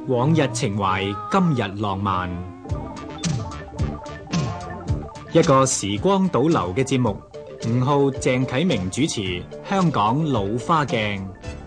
往日情懷，今日浪漫。一個時光倒流嘅節目，5號鄭啟明主持《香港老花鏡》。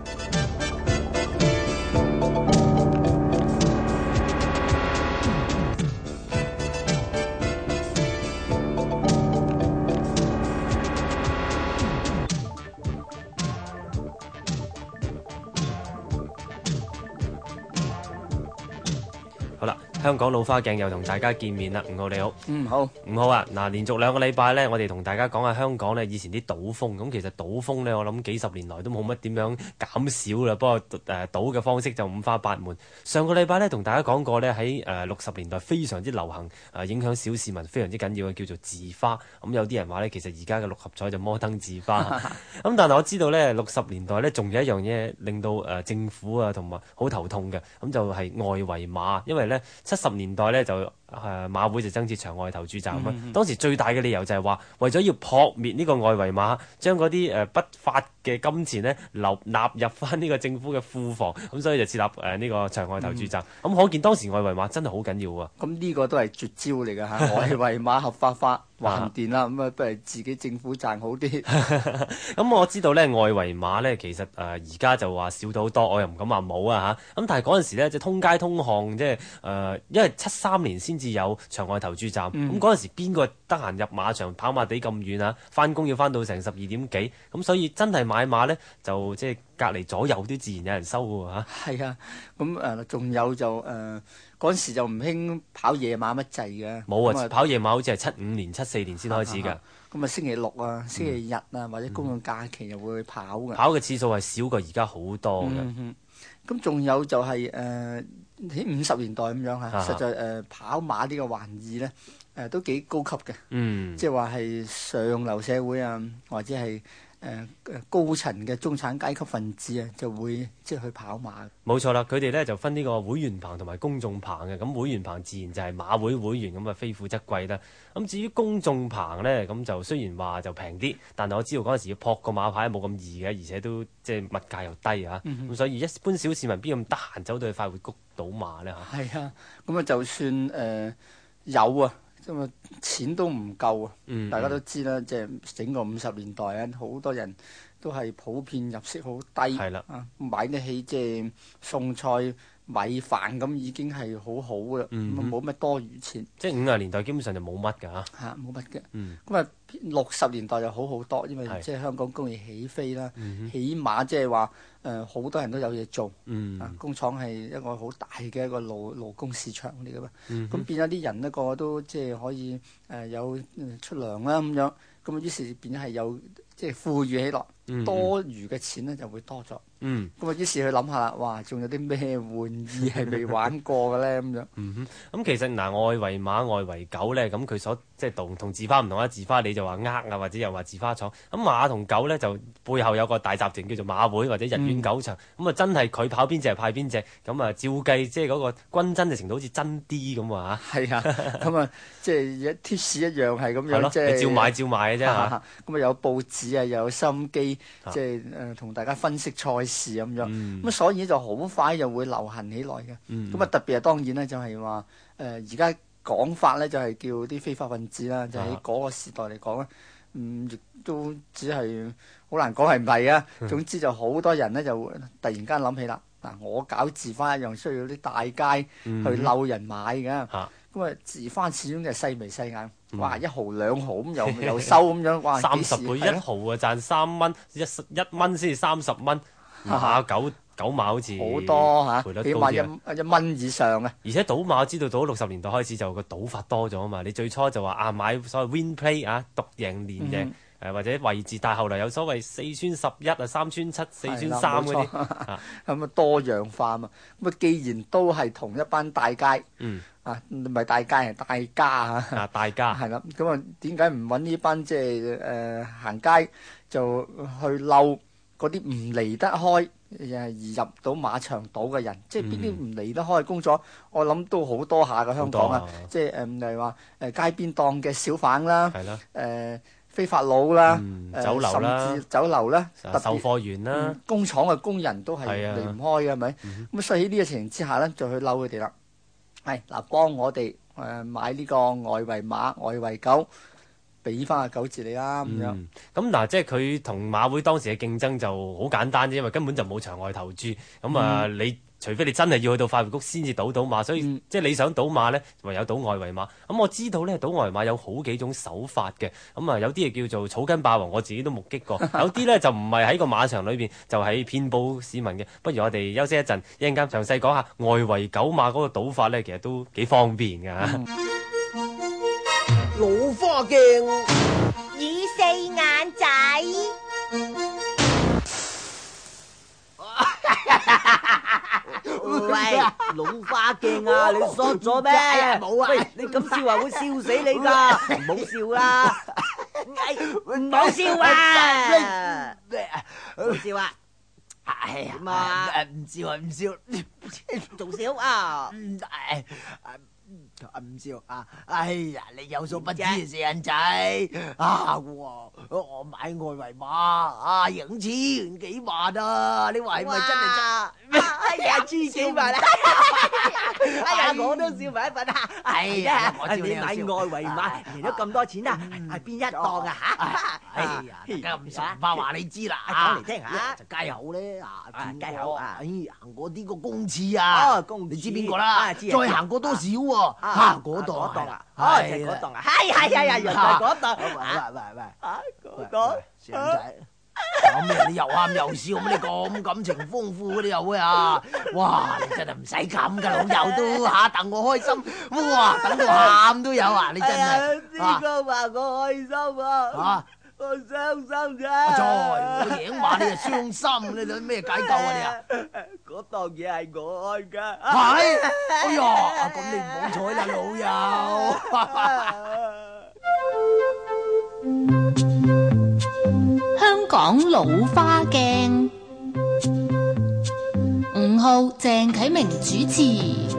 好啦，香港老花鏡又同大家見面啦。5號你好。 好。 5號啊，嗱，連續2個禮拜呢，我哋同大家講下香港呢以前啲賭風。咁其實賭風呢，我諗幾十年來都冇乜點樣減少啦。不過賭嘅方式就五花八門。上個禮拜呢，同大家講過呢，喺60年代非常之流行，影響小市民非常之緊要嘅叫做字花。咁有啲人話呢，其實而家嘅六合彩就摩登字花。咁但係我知道呢，60年代呢，仲有一樣嘢令到政府啊同埋好頭痛嘅，咁就係外圍碼，因為呢70年代呢，就馬會就增設場外投注站啊。當時最大嘅理由就係話，為咗要撲滅呢個外圍碼，將嗰啲不法嘅金錢呢納入翻呢個政府嘅庫房，咁所以就設立呢個場外投注站。咁可見當時外圍碼真係好緊要啊！ 咁呢個都係絕招嚟㗎嚇，外圍碼合法化橫掂啦，咁不如自己政府賺好啲。 咁我知道呢外圍碼呢，其實而家就話少咗好多，我又唔敢話冇啊嚇。咁但係嗰陣時呢，即係通街通巷，即係因為73年先至有場外投注站，咁嗰陣時邊個得閒入馬場跑馬地咁遠啊？翻工要翻到成12點幾，咁所以真係買馬呢，就即係隔離左右都自然有人收㗎嚇。 係啊，咁仲有就嗰陣時就唔興跑夜馬乜滯嘅。 冇啊，跑夜馬好似係75年、74年先開始㗎。 咁啊，星期六啊、星期日啊，或者公眾假期又會去跑嘅。 跑嘅次數係少過而家好多嘅。 咁仲有就係喺50年代咁樣嚇，實在跑馬呢個玩意咧都幾高級嘅。即係話係上流社會啊，或者係高層嘅中產階級分子啊，就會即係去跑馬。 冇錯啦，佢哋咧就分呢個會員棚同埋公眾棚嘅。咁會員棚自然就係馬會會員，咁啊非富則貴啦。咁至於公眾棚咧，咁就雖然話就平啲，但係我知道嗰陣時要撲個馬牌冇咁易嘅，而且都即係物價又低啊。咁所以一般小市民邊咁得閒走到去快活谷賭馬咧嚇？ 係啊，咁啊就算有啊，咁啊錢都唔夠啊。大家都知啦，即係整個50年代啊，好多人都係普遍入息好低， 係啦， 買得起即係餸菜米飯咁已經係好好噶啦，冇乜多餘錢。 即係50年代基本上就冇乜㗎嚇，冇乜嘅。咁啊60年代就好好多，因為即係香港工業起飛啦，起碼即係話好多人都有嘢做。工廠係一個好大嘅一個勞工市場嚟㗎嘛。咁變咗啲人呢個個都即係可以有出糧啦咁樣。咁於是變咗係有即係富裕起落，多餘嘅錢呢就會多咗。咁啊於是去諗下啦，哇，仲有啲咩玩意係未玩過嘅咧咁樣。 咁其實外圍馬、外圍狗咧，咁佢所即係同字花唔同啦。字花你就話啊，或者又話字花廠。咁馬同狗咧就背後有個大集團叫做馬會或者逸苑狗場。咁啊真係佢跑邊隻係派邊隻。咁啊照計即係嗰個均真嘅程度好似真啲咁啊嚇。係啊， 咁啊即係一貼士一樣係咁樣，即係照買嘅啫嚇。 咁啊有報紙啊，又有收音機，即係同大家分析賽事咁樣。咁所以就好快就會流行起來嘅。咁啊特別係當然咧，就係話而家講法咧，就係叫啲非法分子啦。就喺嗰個時代嚟講咧，亦都只係好難講係唔係啊。總之就好多人咧就突然間諗起啦。嗱，我搞字花一樣需要啲大街去溜人買嘅。咁啊字花始終就係細眉細眼。哇！1毫2毫咁又收咁樣，哇 ！30倍1毫啊，賺3蚊，一蚊先至30蚊，九馬好似好多嚇， 賠率起碼一蚊以上啊！ 而且賭馬我知道到60年代開始就個賭法多咗啊嘛，你最初就話買所謂 win play 獨贏連贏或者位置，但係後來有所謂4串11啊、3串7、4串3嗰啲， 咁啊多樣化嘛。咁啊既然都係同一班大街，唔係大街係大家嚇， 大家係啦。咁啊點解唔揾呢班即係行街就去溜嗰啲唔離得開而入到馬場賭嘅人？即係邊啲唔離得開嘅工作？我諗都好多下嘅香港啊，即係例如話街邊檔嘅小販啦， 非法佬啦， 酒樓啦甚至酒樓啦，特別售貨員啦， 工廠嘅工人都係係啊離唔開嘅，係咪？咁所以喺呢個情形之下咧，就去嬲佢哋啦。係嗱，幫我哋買呢個外圍馬、外圍狗，俾翻個9折你啦咁樣。 咁嗱，即係佢同馬會當時嘅競爭就好簡單啫，因為根本就冇場外投注。咁啊，你除非你真係要去到快活谷先至賭馬，所以即係你想賭馬呢，唯有賭外圍馬。咁我知道呢，賭外圍馬有好幾種手法嘅。咁啊，有啲嘢叫做草根霸王，我自己都目擊過。有啲呢就唔係喺個馬場裏邊，就係騙報市民嘅。不如我哋休息一陣，一陣間詳細講下外圍狗馬嗰個賭法呢，其實都幾方便㗎。 老花鏡， 與四眼仔， 喂，老花鏡啊，你縮咗咩？冇啊！喂，你咁笑話會笑死你噶，唔好笑啦！唔好笑啊！唔好笑啊！係啊，唔笑啊，唔笑，仲笑啊！唔笑啊！哎呀，你有所不知啊，四眼仔啊！我買外圍馬啊，贏千幾萬啊！你話係咪真係真？哎呀，千幾萬啊！哎呀，我都笑埋一份啊！係啊，你買外圍馬贏咗咁多錢啊？係邊一檔啊？嚇！哎呀，咁實話話你知啦，講嚟聽下。就街口咧啊，街口啊，行過呢個公廁啊，你知邊個啦？再行過多少喎？嚇，嗰檔啊，就係嗰檔啊，係，原來係嗰檔。喂，四眼仔，有咩你又喊又笑，咁你咁感情豐富你又會啊？哇，你真係唔使咁噶，老友都嚇戥我開心，哇，等到喊都有啊！你真係呢個話我開心啊！我傷心啫，我贏話你係傷心，你諗咩解救啊你啊？嗰檔嘢係我開㗎，係，哎呀，咁你唔好彩啦，老友。 香港老花鏡，5號鄭啟明主持。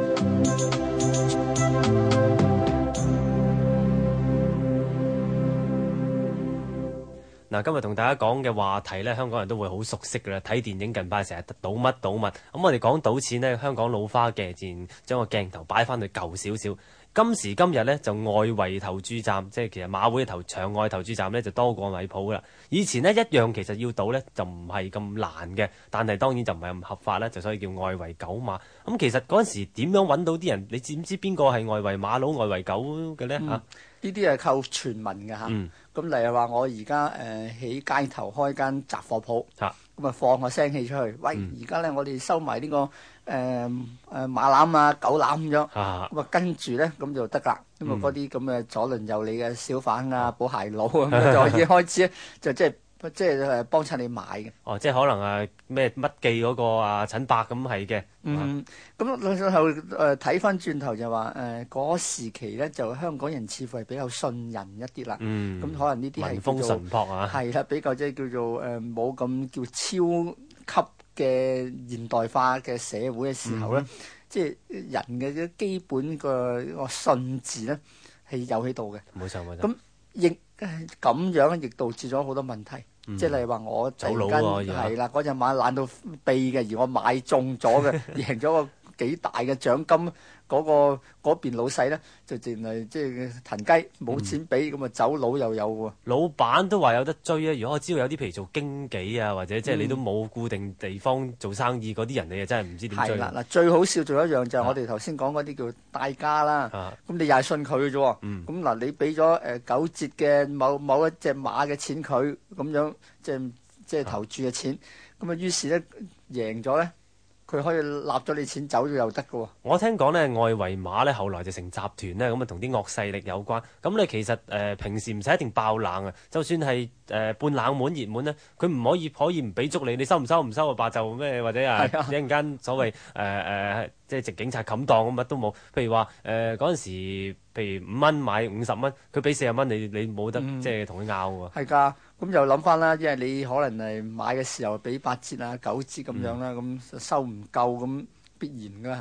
嗱，今日同大家講嘅話題呢，香港人都會好熟悉㗎啦。睇電影近排成日賭乜賭物，咁我哋講賭錢呢，香港老花嘅自然將個鏡頭擺翻去舊少少。今時今日呢，就外圍投注站，即係其實馬會嘅場外投注站呢，就多過米鋪噶啦。以前呢，一樣其實要賭呢，就唔係咁難嘅，但係當然就唔係咁合法啦，就所以叫外圍狗馬。咁其實嗰陣時點樣揾到啲人？你知唔知邊個係外圍馬佬、外圍狗嘅呢？呢啲係靠傳聞嘅嚇。咁例如話，我而家喺街頭開間雜貨鋪，咁啊放個聲氣出去，喂！而家咧我哋收埋呢個馬籃啊、狗籃咁樣，咁啊跟住咧咁就得啦。咁啊嗰啲咁嘅左鄰右里嘅小販啊、補鞋佬咁就已經開始咧，就即係幫襯你買嘅。 哦，即係可能啊咩乜記嗰個啊陳伯咁係嘅。 咁後睇翻轉頭就話嗰時期咧，就香港人似乎係比較信人一啲啦。咁可能呢啲係民風淳樸啊， 係啦，比較即係叫做冇咁叫超級嘅現代化嘅社會嘅時候咧，即係人嘅基本個信字咧係有喺度嘅。 冇錯。 咁亦咁樣亦導致咗好多問題。即係例如話我突然間係啦，嗰隻馬懶到痹嘅，而我買中咗嘅，贏咗個幾大嘅獎金，嗰邊老細咧就淨係即係騰雞冇錢俾，咁啊走佬又有喎。 老闆都話有得追啊！如果我知道有啲譬如做經紀啊，或者即係你都冇固定地方做生意嗰啲人，你就真係唔知點追。係啦， 嗱最好笑仲有一樣就係我哋頭先講嗰啲叫大家啦。咁你又係信佢嘅啫喎。咁嗱你俾咗9折嘅某一隻馬嘅錢佢，咁樣即係投注嘅錢，咁啊於是咧贏咗咧。佢可以立咗你錢走咗又得嘅喎。 我聽講呢，外圍馬呢後來就成集團呢，咁啊同啲惡勢力有關。咁你其實平時唔使一定爆冷啊，就算係半冷門熱門呢，佢唔可以唔俾足你，你收唔收啊罷就咩，或者一陣間所謂即係直警察冚檔咁乜都冇。譬如話嗰陣時，譬如5蚊買50蚊，佢俾40蚊你冇得即係同佢拗喎。 係㗎。咁又諗翻啦，因為你可能係買嘅時候俾8折啊、9折咁樣啦，咁收唔夠咁必然㗎係咪？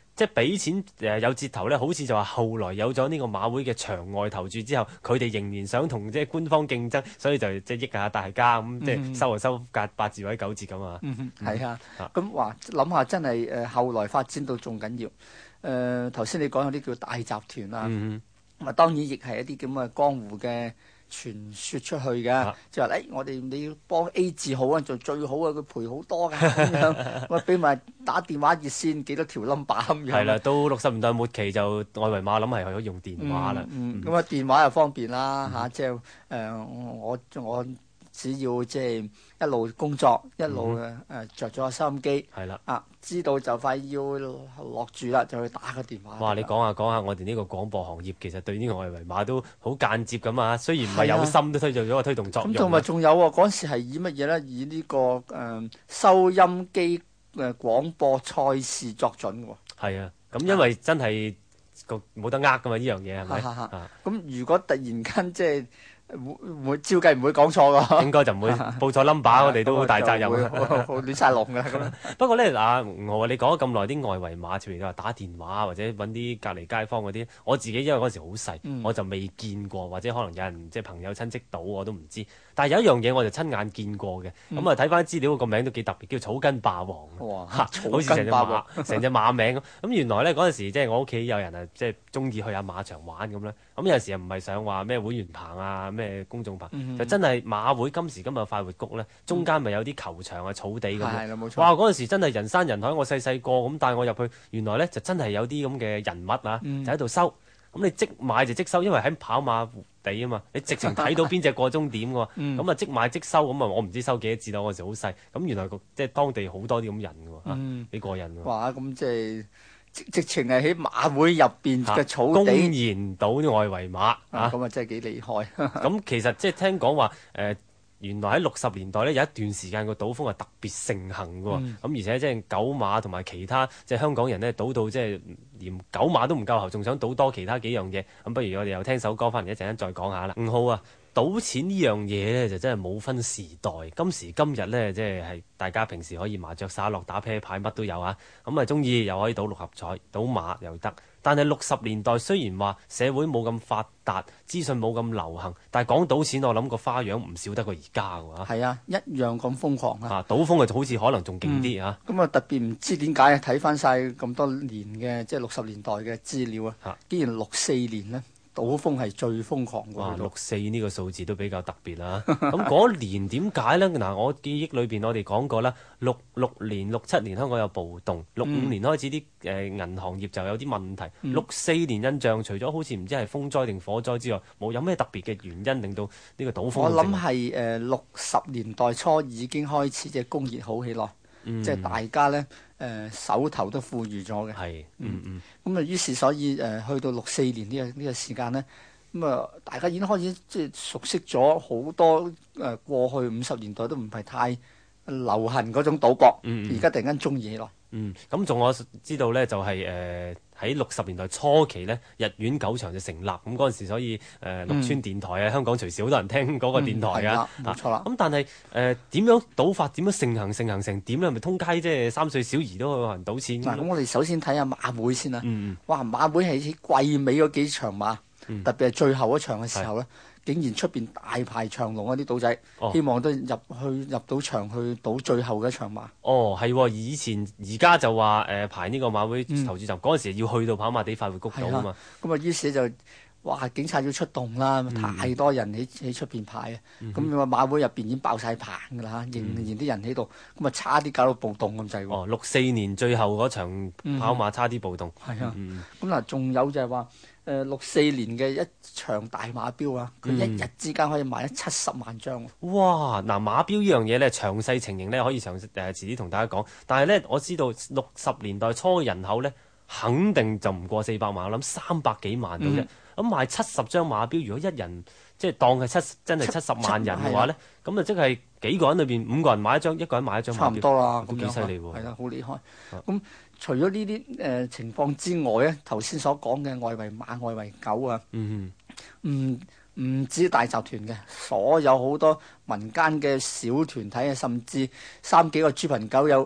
即係俾錢有折頭咧，好似就話後來有咗呢個馬會嘅場外投注之後，佢哋仍然想同即係官方競爭，所以就即係益下大家咁，即係收隔8折或者9折咁啊。 係啊，咁話諗下真係後來發展到仲緊要。頭先你講有啲叫大集團啦，咁啊當然亦係一啲咁嘅江湖嘅傳說出去嘅，就話我哋你要幫 A 字號啊，就最好啊，佢賠好多㗎咁樣，我俾埋打電話熱線幾多條 number 咁樣。 係啦，到60年代末期就外圍馬諗係可以用電話啦。 咁啊電話又方便啦嚇，即係我只要即係一路工作一路着咗個收音機，係啦知道就快要落住啦，就去打個電話。 哇！你講下，我哋呢個廣播行業其實對呢個外圍馬都好間接咁啊，雖然唔係有心，都推做咗個推動作用。 咁同埋仲有喎，嗰陣時係以乜嘢咧？以呢個收音機廣播賽事作準喎。 係啊，咁因為真係冇得呃噶嘛，呢樣嘢係咪？ 咁如果突然間即係會照計唔會講錯㗎， 應該就唔會報錯 number，我哋都好大責任， 亂晒龍㗎咁。 不過咧，吳浩你講咗咁耐啲外圍馬，譬如你話打電話或者揾啲隔離街坊嗰啲，我自己因為嗰陣時好細，我就未見過，或者可能有人即係朋友親戚賭我都唔知。但係有一樣嘢我就親眼見過嘅，咁啊睇翻資料個名都幾特別，叫草根霸王。 哇！ 好似成隻馬名咁。咁原來咧嗰陣時即係我屋企有人啊，即係中意去下馬場玩咁咧。咁有陣時又唔係想話咩會員棚啊，咩公眾棚，就真係馬會今時今日快活谷咧，中間咪有啲球場啊、草地咁。係啦，冇錯。哇！嗰陣時真係人山人海，我細細個咁帶我入去，原來咧就真係有啲咁嘅人物啊，就喺度收。咁你即買就即收，因為喺跑馬地啊嘛，你直情睇到邊隻過終點㗎喎。咁啊即買即收，咁啊我唔知收幾多字咯，嗰陣時好細。咁原來即係當地好多啲咁人㗎喎，幾過癮㗎。 哇！咁即係直情係喺馬會入邊嘅草地公然賭啲外圍馬咁啊真係幾厲害。 咁其實即係聽講話原來喺60年代咧有一段時間個賭風係特別盛行㗎喎，咁而且即係九馬同埋其他即係香港人咧賭到即係連九馬都唔夠喉，仲想賭多其他幾樣嘢。咁不如我哋又聽首歌翻嚟，一陣間再講下啦。吳浩啊，賭錢呢樣嘢咧就真係冇分時代，今時今日咧即係大家平時可以麻雀耍落打啤牌乜都有啊，咁啊中意又可以賭六合彩、賭馬又得。但係60年代雖然話社會冇咁發達，資訊冇咁流行，但係講賭錢我諗個花樣唔少得過而家㗎。係啊，一樣咁瘋狂啊！ 賭風就好似可能仲勁啲啊！ 咁啊特別唔知點解睇翻晒咁多年嘅即係60年代嘅資料啊，竟然64年呢。賭風係最瘋狂嘅。 哇！64呢個數字都比較特別啦。咁嗰年點解呢？嗱，我記憶裏邊我哋講過啦，66年、67年香港有暴動，65年開始啲銀行業就有啲問題。64年印象除咗好似唔知係風災定火災之外，冇有咩特別嘅原因令到呢個賭風？ 我諗係60年代初已經開始即係工業好起來。即係大家咧手頭都富裕咗嘅， 係， 咁啊於是所以去到64年呢個時間咧，咁啊大家已經開始即係熟悉咗好多過去50年代都唔係太流行嗰種賭博，而家突然間中意起來。 咁仲我知道咧就係喺60年代初期咧，日苑九場就成立，咁嗰陣時所以綠村電台啊，香港隨時好多人聽嗰個電台啊， 冇錯啦。 咁但係點樣賭法點樣盛行成點咧？係咪通街即係3歲小兒都可能賭錢？ 咁我哋首先睇下馬會先啦。哇，馬會係喺季尾嗰幾場馬，特別係最後一場嘅時候咧。竟然出邊大排長龍嗰啲賭仔，希望都入到場去賭最後嘅一場馬。 係以前而家就話排呢個馬會投注站嗰陣時要去到跑馬地快活谷賭啊嘛。 咁啊，於是就警察要出動啦，太多人喺出邊排啊。咁你話馬會入邊已經爆晒棚㗎啦，仍然啲人喺度，咁啊差啲搞到暴動咁滯喎。 64年最後嗰場跑馬差啲暴動。 係啊。咁嗱，仲有就係話。64年嘅一場大馬標啊，佢一日之間可以賣咗70萬張。 哇！嗱，馬標呢樣嘢咧，詳細情形咧可以遲啲同大家講。但係咧，我知道60年代初嘅人口咧，肯定就唔過400萬，我諗300幾萬到啫。咁賣70張馬標，如果一人即係當係真係70萬人嘅話咧，咁啊即係幾個人裏邊5個人買一張，一個人買一張馬標， 差唔多啦， 咁幾犀利喎。 係啦，好厲害。咁除咗呢啲情況之外咧，頭先所講嘅外圍馬、外圍狗啊，唔止大集團嘅，所有好多民間嘅小團體啊，甚至3幾個豬朋狗友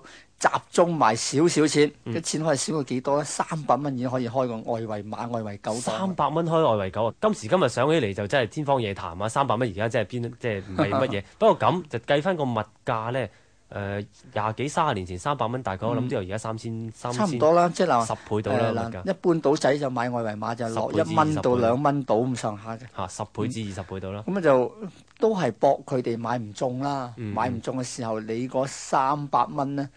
集中埋少少錢，啲錢可以少過幾多咧？300蚊已經可以開個外圍馬、外圍狗檔。 300蚊開外圍狗啊！今時今日想起嚟就真係天方夜譚啊！300蚊而家真係即係唔係乜嘢？不過咁就計翻個物價咧。20幾30年前300蚊，大概我諗之後而家3000 差唔多啦，即係嗱 10倍到啦物價。 一般賭仔就買外圍馬就落1蚊到2蚊賭咁上下嘅。 10倍至20倍到啦。 咁就都係搏佢哋買唔中啦，買唔中嘅時候，你嗰300蚊咧，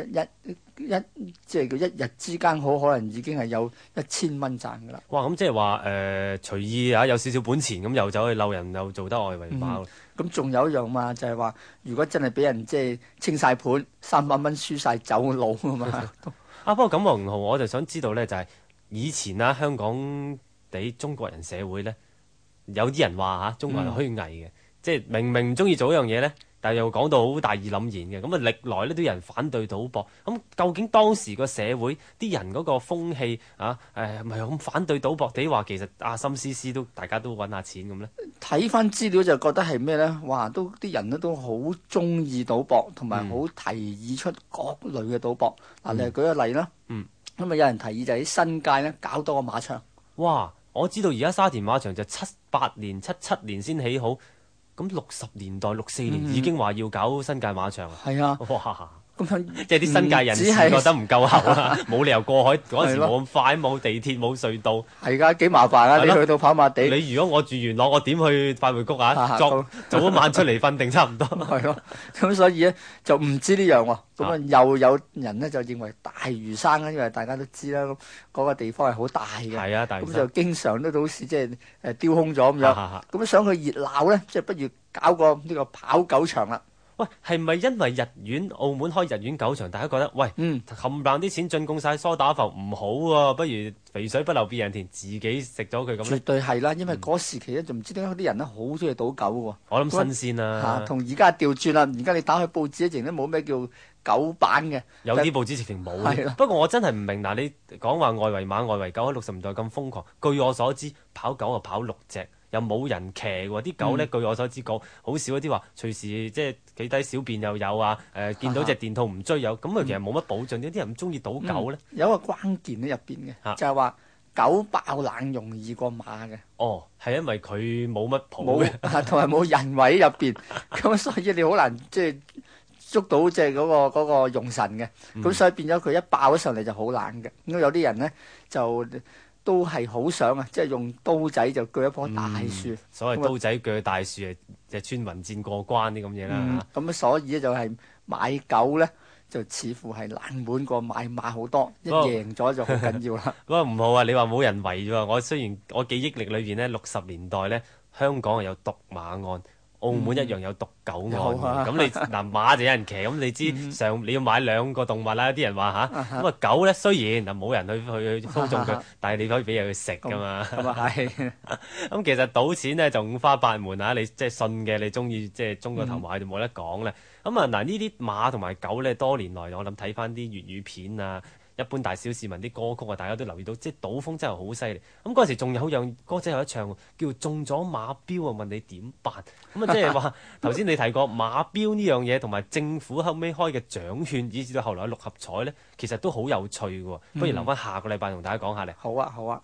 即係佢一日之間好可能已經係有1000蚊賺㗎啦。 哇！咁即係話隨意啊，有少少本錢咁又走去溜人，又做得外圍馬。 咁仲有一樣嘛，就係話，如果真係俾人即係清晒盤，300蚊輸晒走佬啊嘛。 不過咁黃豪，我就想知道咧，就係以前啊，香港地中國人社會咧，有啲人話中國人虛偽嘅，即係明明唔中意做一樣嘢咧，但係又講到好大義凜然嘅，咁啊歷來呢都有人反對賭博。咁究竟當時個社會啲人嗰個風氣係咪咁反對賭博地話其實心思思都大家都揾下錢咁咧？ 睇翻資料就覺得係咩咧？哇！都啲人咧都好中意賭博，同埋好提議出各類嘅賭博。嗱，你嚟舉個例啦。咁啊有人提議就喺新界咧搞多個馬場。哇！ 我知道而家沙田馬場就78年、77年先起好。咁60年代64年已經話要搞新界馬場啊！ 係啊！ 哇！ 咁即係啲新界人士覺得唔夠喉啊，冇理由過海嗰陣時冇咁快，冇地鐵冇隧道。 係㗎，幾麻煩啊！你去到跑馬地， 你如果我住元朗，我點去快活谷啊？早一晚出嚟瞓定差唔多。 係咯，咁所以咧就唔知呢樣喎。咁啊又有人咧就認為大嶼山啦，因為大家都知啦，嗰個地方係好大嘅。 係啊，大嶼山。 咁就經常都好似即係丟空咗咁樣。咁想去熱鬧咧，即係不如搞個呢個跑狗場啦。 喂，係咪因為澳門開日苑狗場，大家覺得喂冚唪唥啲錢進貢晒梳打浮唔好喎，不如肥水不流別人田，自己食咗佢咁咧？ 絕對係啦，因為嗰時期咧就唔知點解啲人咧好中意賭狗喎。 我諗新鮮啦， 同而家調轉啦。而家你打開報紙一直都冇咩叫狗版嘅， 有啲報紙直情冇。不過我真係唔明嗱，你講話外圍馬、外圍狗喺60年代咁瘋狂，據我所知跑狗就跑6隻。又冇人騎喎，啲狗咧據我所知講好少一啲話隨時即係企低小便又有啊，見到隻電兔唔追有，咁其實冇乜保障，啲人唔中意賭狗咧。 有一個關鍵喺入邊嘅，就係話狗爆冷容易過馬嘅。 哦，係因為佢冇乜譜嘅， 同埋冇人為喺入邊，咁所以你好難即係捉到即係嗰個用神嘅，咁所以變咗佢一爆咗上嚟就好冷嘅。咁有啲人咧就都係好想啊，即係用刀仔就鋸一棵大樹。 所謂刀仔鋸大樹就穿雲箭過關啲咁嘢啦。 咁所以咧就係買狗咧就似乎係冷門過買馬好多，一贏咗就好緊要啦。 不過唔好啊，你話冇人圍啫喎。我雖然我記憶力裏邊咧60年代咧香港係有毒馬案。澳門一樣有毒狗案，咁你嗱馬就有人騎，咁你知你要買2個動物啦，啲人話咁狗咧雖然嗱冇人去操縱佢，但係你可以俾嘢佢食噶嘛。咁啊係。咁其實賭錢咧就五花八門啊，你即係信嘅，你中意即係中個頭埋就冇得講咧。咁啊嗱呢啲馬同埋狗咧，多年來我諗睇翻啲粵語片啊。一般大小市民啲歌曲啊，大家都留意到，即係賭風真係好犀利。咁嗰陣時仲有樣歌仔有一唱，叫中咗馬標啊，問你點辦？咁啊，即係話頭先你提過馬標呢樣嘢，同埋政府後尾開嘅獎券，以至到後來嘅六合彩咧，其實都好有趣嘅。不如留翻下個禮拜同大家講下嚟。 好啊，好啊。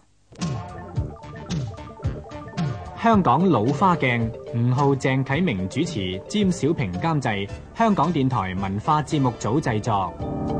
香港老花鏡，5號鄭啟明主持，詹小平監製，香港電台文化節目組製作。